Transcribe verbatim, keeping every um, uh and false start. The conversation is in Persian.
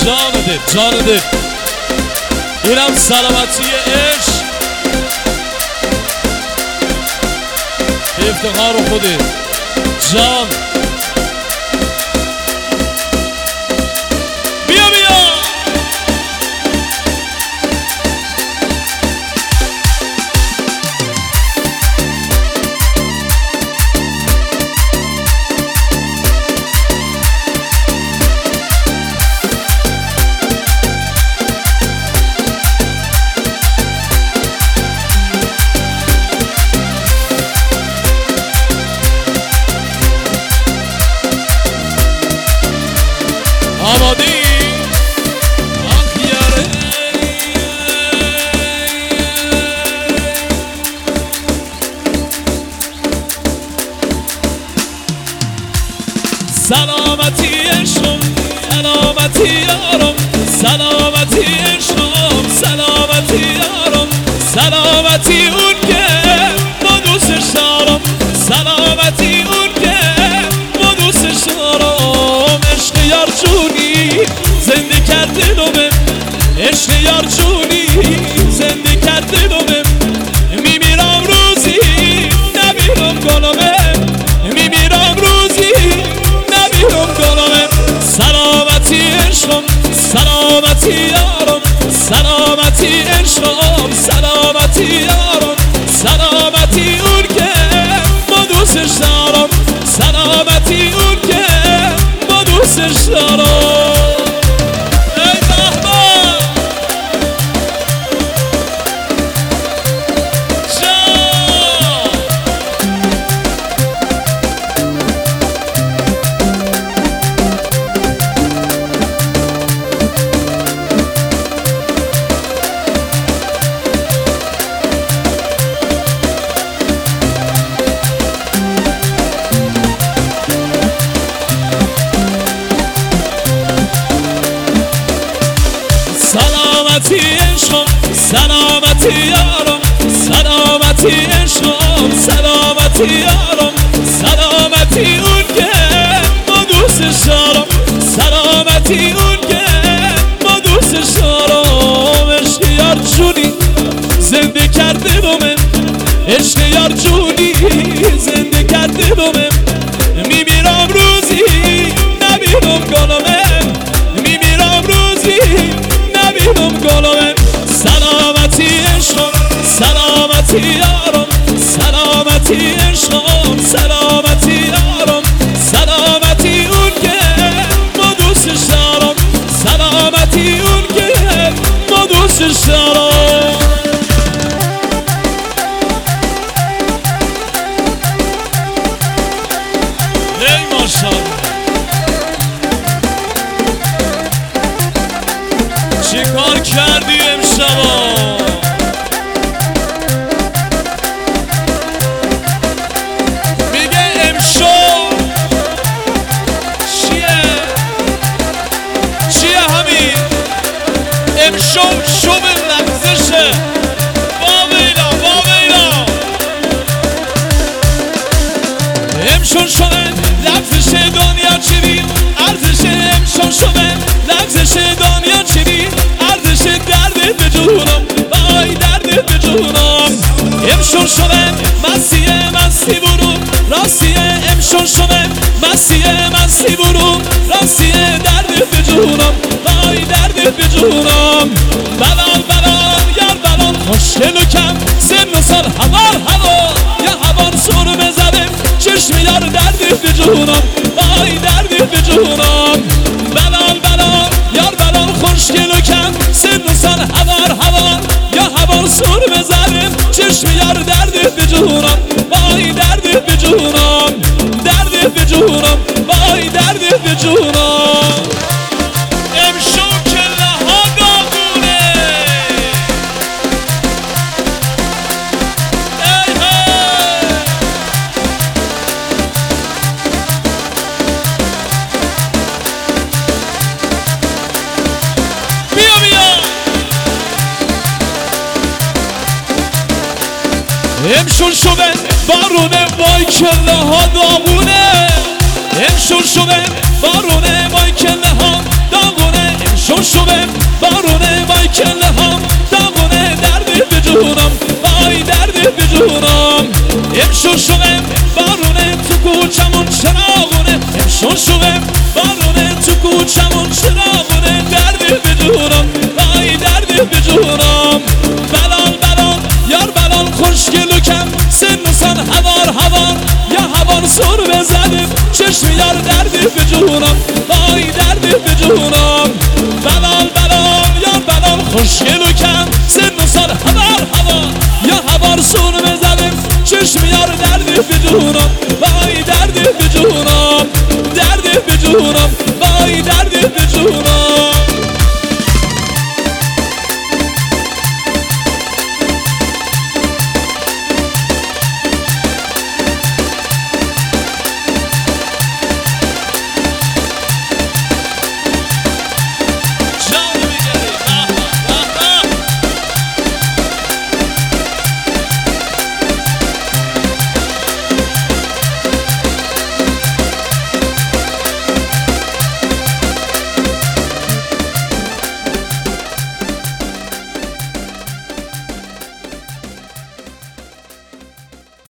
جان دل جان دل اینم سلامتی عشق افتخار خودت جان بیا بیا آماده ای؟ آخ یاره سلامتی عشقم سلامتی یارم سلامتی عشقم سلامتی یارم سلامتی اون که ما دوستش دارم سلامتی اون که ما دوستش دارم عشق یار جونی زنده کرد دلمه عشق یار جونی زنده کرد دلمه میمیرم روزی نمیرم گلمه میمیرم روزی نمیرم گلمه سلامتی عشقم سلامتی یارم سلامتی عشقم سلامتی یارم سلامتی اون که ما دوستش دارم سلامتی اون که ما دوستش دارم ای بهمن جان سلامتی عشقم سلامتی یارم سلامتی عشقم سلامتی یارم سلامتی اون که ما دوستش دارم سلامتی اون که ما دوستش دارم عشق یار جونی زنده کرد دلمه عشق یار جونی زنده کرد دلمه میمیرم روزی نمیرم گلمه میمیرم روزی نمیرم گلمه سلامتی عشقم سلامتی یارم سلامتی عشقم سلامتی یارم سلامتی اون که ما دوستش دارم سلامتی اون که ما دوستش دارم ای ماشاءالله چی کار کردی امشبا میگه امشو چیه چیه همین امشو شو به لغزشه واویلا واویلا امشو شو لغزش دنیا چی بی ارزش امشو شو لغزش دنیا چی بی ارزش درد به جونم وای درد به جونم امشون شدم مسیه مستی برون راستیه امشون شدم مسیه مستی برون راستیه درد به جونم وای درد به جونم بلال بلال یار بلال خوشگل و کم سن و سال هوار هوار یا هوار سر بزدم چشم یار درد به جونم وای درد به جونم بلال بلال یار بلال خوشگل و کم سن و سال هوار هوار یا هوار سر بزدم چشم یار درد به جونم وای درد به جونم درد به جونم وای درد به جونم امشو کله ها داغونه ای هی بیا بیا امشون شده بارونه وای کله ها داغونه امشون شده بارونه وای کله ها داغونه امشون شوم بارونه وای کله هم داغونه دردی به جونم وای دردی به جونم امشون شوم بارونه تو کوچمون چراغونه امشون شوم بارونه تو کوچمون چراغونه دردی به جونم وای دردی به جونم بلال بلال یار بلال خوشگلو کم سن و سن هوار هوار یا هوار سر بزنیم چشم یار دردی به جونم وای دردی به جونم بلال بلال یار بلال خوشگلو کم سن و سن هوار هوار یا هوار سر بزنیم چشم یار دردی به جونم وای دردی به جونم دردی به جونم